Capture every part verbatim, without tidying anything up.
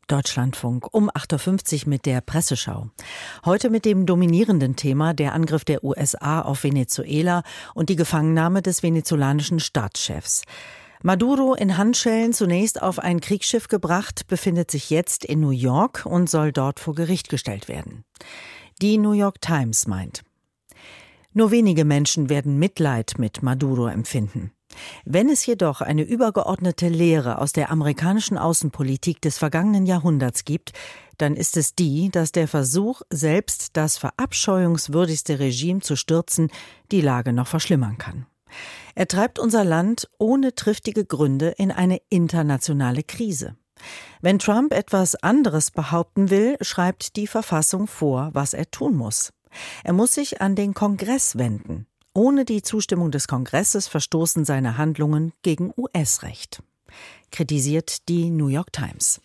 Deutschlandfunk um acht Uhr fünfzig mit der Presseschau. Heute mit dem dominierenden Thema der Angriff der U S A auf Venezuela und die Gefangennahme des venezolanischen Staatschefs. Maduro in Handschellen zunächst auf ein Kriegsschiff gebracht, befindet sich jetzt in New York und soll dort vor Gericht gestellt werden. Die New York Times meint: Nur wenige Menschen werden Mitleid mit Maduro empfinden. Wenn es jedoch eine übergeordnete Lehre aus der amerikanischen Außenpolitik des vergangenen Jahrhunderts gibt, dann ist es die, dass der Versuch, selbst das verabscheuungswürdigste Regime zu stürzen, die Lage noch verschlimmern kann. Er treibt unser Land ohne triftige Gründe in eine internationale Krise. Wenn Trump etwas anderes behaupten will, schreibt die Verfassung vor, was er tun muss. Er muss sich an den Kongress wenden. Ohne die Zustimmung des Kongresses verstoßen seine Handlungen gegen U S-Recht, kritisiert die New York Times.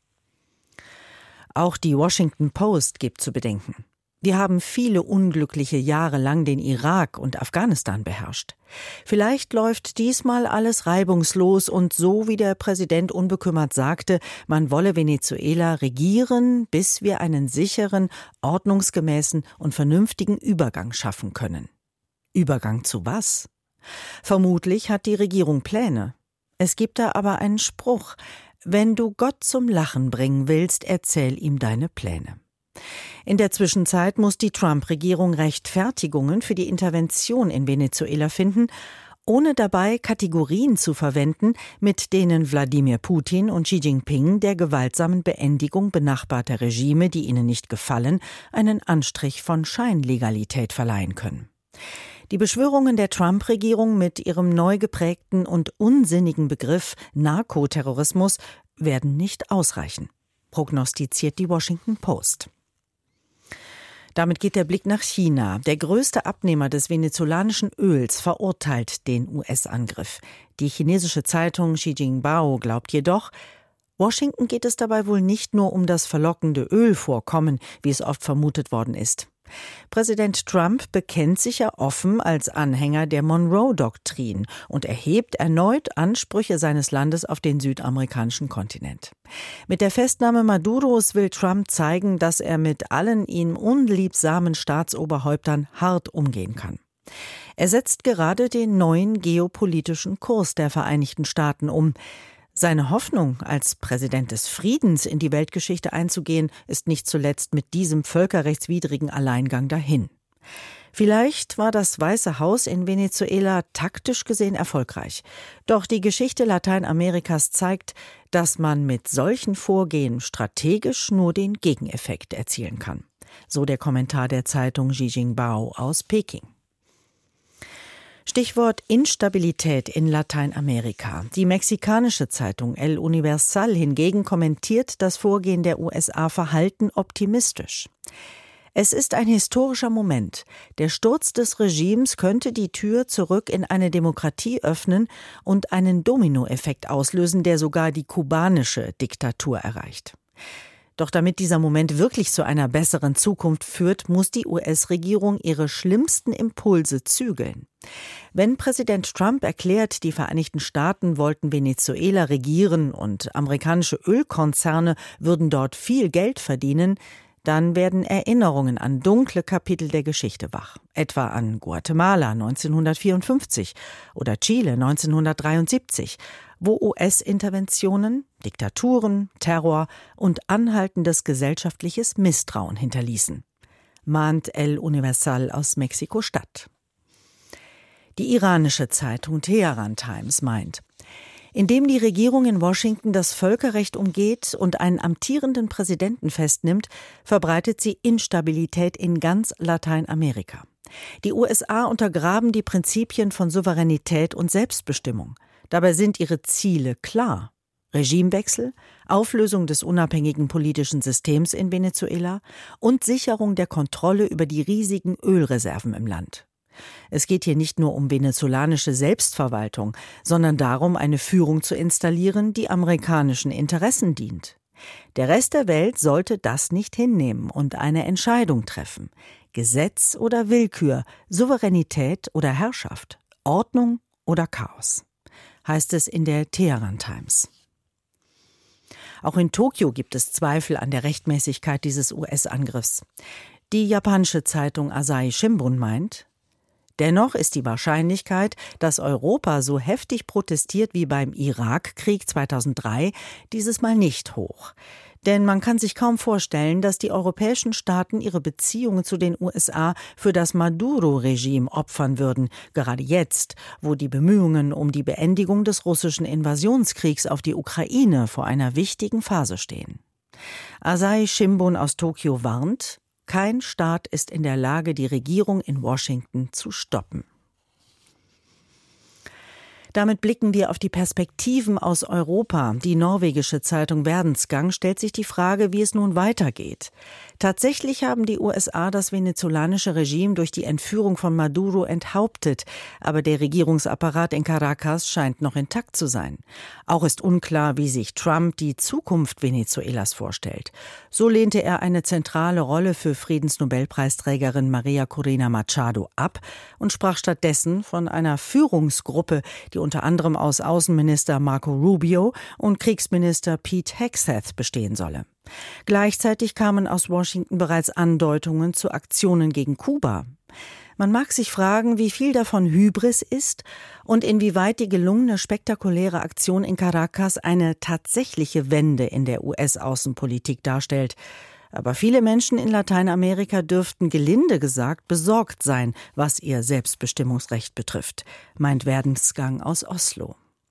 Auch die Washington Post gibt zu bedenken: Wir haben viele unglückliche Jahre lang den Irak und Afghanistan beherrscht. Vielleicht läuft diesmal alles reibungslos und so, wie der Präsident unbekümmert sagte, man wolle Venezuela regieren, bis wir einen sicheren, ordnungsgemäßen und vernünftigen Übergang schaffen können. Übergang zu was? Vermutlich hat die Regierung Pläne. Es gibt da aber einen Spruch: Wenn du Gott zum Lachen bringen willst, erzähl ihm deine Pläne. In der Zwischenzeit muss die Trump-Regierung Rechtfertigungen für die Intervention in Venezuela finden, ohne dabei Kategorien zu verwenden, mit denen Wladimir Putin und Xi Jinping der gewaltsamen Beendigung benachbarter Regime, die ihnen nicht gefallen, einen Anstrich von Scheinlegalität verleihen können. Die Beschwörungen der Trump-Regierung mit ihrem neu geprägten und unsinnigen Begriff Narkoterrorismus werden nicht ausreichen, prognostiziert die Washington Post. Damit geht der Blick nach China. Der größte Abnehmer des venezolanischen Öls verurteilt den U S-Angriff. Die chinesische Zeitung Xinjiang glaubt jedoch, Washington geht es dabei wohl nicht nur um das verlockende Ölvorkommen, wie es oft vermutet worden ist. Präsident Trump bekennt sich ja offen als Anhänger der Monroe-Doktrin und erhebt erneut Ansprüche seines Landes auf den südamerikanischen Kontinent. Mit der Festnahme Maduros will Trump zeigen, dass er mit allen ihm unliebsamen Staatsoberhäuptern hart umgehen kann. Er setzt gerade den neuen geopolitischen Kurs der Vereinigten Staaten um. Seine Hoffnung, als Präsident des Friedens in die Weltgeschichte einzugehen, ist nicht zuletzt mit diesem völkerrechtswidrigen Alleingang dahin. Vielleicht war das Weiße Haus in Venezuela taktisch gesehen erfolgreich. Doch die Geschichte Lateinamerikas zeigt, dass man mit solchen Vorgehen strategisch nur den Gegeneffekt erzielen kann. So der Kommentar der Zeitung Xinjiang aus Peking. Stichwort Instabilität in Lateinamerika. Die mexikanische Zeitung El Universal hingegen kommentiert das Vorgehen der U S A verhalten optimistisch. Es ist ein historischer Moment. Der Sturz des Regimes könnte die Tür zurück in eine Demokratie öffnen und einen Dominoeffekt auslösen, der sogar die kubanische Diktatur erreicht. Doch damit dieser Moment wirklich zu einer besseren Zukunft führt, muss die U S-Regierung ihre schlimmsten Impulse zügeln. Wenn Präsident Trump erklärt, die Vereinigten Staaten wollten Venezuela regieren und amerikanische Ölkonzerne würden dort viel Geld verdienen, dann werden Erinnerungen an dunkle Kapitel der Geschichte wach. Etwa an Guatemala neunzehnhundertvierundfünfzig oder Chile neunzehnhundertdreiundsiebzig, wo U S-Interventionen, Diktaturen, Terror und anhaltendes gesellschaftliches Misstrauen hinterließen, mahnt El Universal aus Mexiko-Stadt. Die iranische Zeitung Teheran Times meint: Indem die Regierung in Washington das Völkerrecht umgeht und einen amtierenden Präsidenten festnimmt, verbreitet sie Instabilität in ganz Lateinamerika. Die U S A untergraben die Prinzipien von Souveränität und Selbstbestimmung. Dabei sind ihre Ziele klar: Regimewechsel, Auflösung des unabhängigen politischen Systems in Venezuela und Sicherung der Kontrolle über die riesigen Ölreserven im Land. Es geht hier nicht nur um venezolanische Selbstverwaltung, sondern darum, eine Führung zu installieren, die amerikanischen Interessen dient. Der Rest der Welt sollte das nicht hinnehmen und eine Entscheidung treffen. Gesetz oder Willkür, Souveränität oder Herrschaft, Ordnung oder Chaos, heißt es in der Teheran Times. Auch in Tokio gibt es Zweifel an der Rechtmäßigkeit dieses U S-Angriffs. Die japanische Zeitung Asahi Shimbun meint: Dennoch ist die Wahrscheinlichkeit, dass Europa so heftig protestiert wie beim Irakkrieg zweitausenddrei, dieses Mal nicht hoch. Denn man kann sich kaum vorstellen, dass die europäischen Staaten ihre Beziehungen zu den U S A für das Maduro-Regime opfern würden, gerade jetzt, wo die Bemühungen um die Beendigung des russischen Invasionskriegs auf die Ukraine vor einer wichtigen Phase stehen. Asahi Shimbun aus Tokio warnt: Kein Staat ist in der Lage, die Regierung in Washington zu stoppen. Damit blicken wir auf die Perspektiven aus Europa. Die norwegische Zeitung Verdensgang stellt sich die Frage, wie es nun weitergeht. Tatsächlich haben die U S A das venezolanische Regime durch die Entführung von Maduro enthauptet, aber der Regierungsapparat in Caracas scheint noch intakt zu sein. Auch ist unklar, wie sich Trump die Zukunft Venezuelas vorstellt. So lehnte er eine zentrale Rolle für Friedensnobelpreisträgerin Maria Corina Machado ab und sprach stattdessen von einer Führungsgruppe, die unter anderem aus Außenminister Marco Rubio und Kriegsminister Pete Hegseth bestehen solle. Gleichzeitig kamen aus Washington bereits Andeutungen zu Aktionen gegen Kuba. Man mag sich fragen, wie viel davon Hybris ist und inwieweit die gelungene spektakuläre Aktion in Caracas eine tatsächliche Wende in der U S-Außenpolitik darstellt. Aber viele Menschen in Lateinamerika dürften gelinde gesagt besorgt sein, was ihr Selbstbestimmungsrecht betrifft, meint Verdensgang aus Oslo.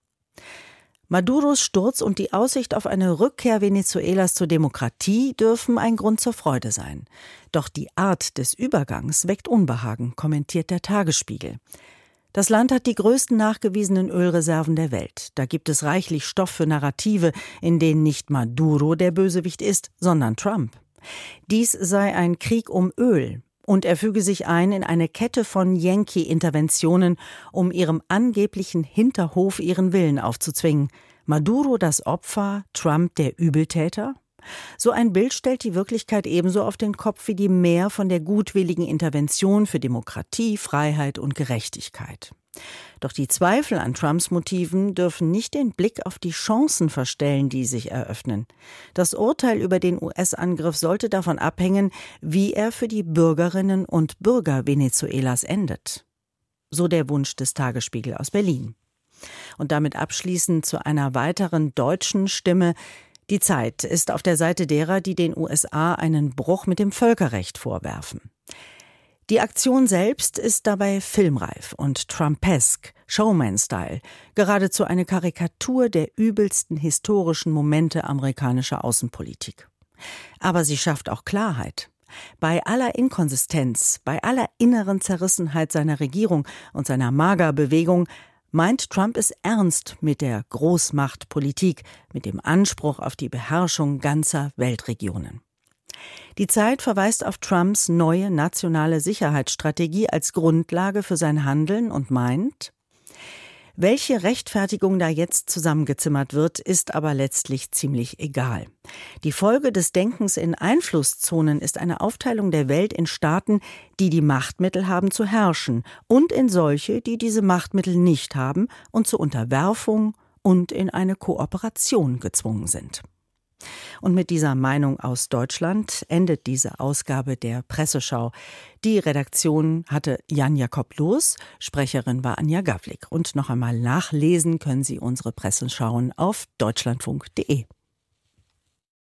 Maduros Sturz und die Aussicht auf eine Rückkehr Venezuelas zur Demokratie dürfen ein Grund zur Freude sein. Doch die Art des Übergangs weckt Unbehagen, kommentiert der Tagesspiegel. Das Land hat die größten nachgewiesenen Ölreserven der Welt. Da gibt es reichlich Stoff für Narrative, in denen nicht Maduro der Bösewicht ist, sondern Trump. Dies sei ein Krieg um Öl. Und er füge sich ein in eine Kette von Yankee-Interventionen, um ihrem angeblichen Hinterhof ihren Willen aufzuzwingen. Maduro das Opfer, Trump der Übeltäter? So ein Bild stellt die Wirklichkeit ebenso auf den Kopf wie die Mär von der gutwilligen Intervention für Demokratie, Freiheit und Gerechtigkeit. Doch die Zweifel an Trumps Motiven dürfen nicht den Blick auf die Chancen verstellen, die sich eröffnen. Das Urteil über den U S-Angriff sollte davon abhängen, wie er für die Bürgerinnen und Bürger Venezuelas endet. So der Wunsch des Tagesspiegel aus Berlin. Und damit abschließend zu einer weiteren deutschen Stimme. Die Zeit ist auf der Seite derer, die den U S A einen Bruch mit dem Völkerrecht vorwerfen. Die Aktion selbst ist dabei filmreif und Trumpesk, Showman-Style, geradezu eine Karikatur der übelsten historischen Momente amerikanischer Außenpolitik. Aber sie schafft auch Klarheit. Bei aller Inkonsistenz, bei aller inneren Zerrissenheit seiner Regierung und seiner MAGA-Bewegung meint Trump es ernst mit der Großmachtpolitik, mit dem Anspruch auf die Beherrschung ganzer Weltregionen. Die Zeit verweist auf Trumps neue nationale Sicherheitsstrategie als Grundlage für sein Handeln und meint: Welche Rechtfertigung da jetzt zusammengezimmert wird, ist aber letztlich ziemlich egal. Die Folge des Denkens in Einflusszonen ist eine Aufteilung der Welt in Staaten, die die Machtmittel haben zu herrschen, und in solche, die diese Machtmittel nicht haben und zur Unterwerfung und in eine Kooperation gezwungen sind. Und mit dieser Meinung aus Deutschland endet diese Ausgabe der Presseschau. Die Redaktion hatte Jan Jakob Loos, Sprecherin war Anja Gawlik. Und noch einmal nachlesen können Sie unsere Presseschauen auf deutschlandfunk punkt de.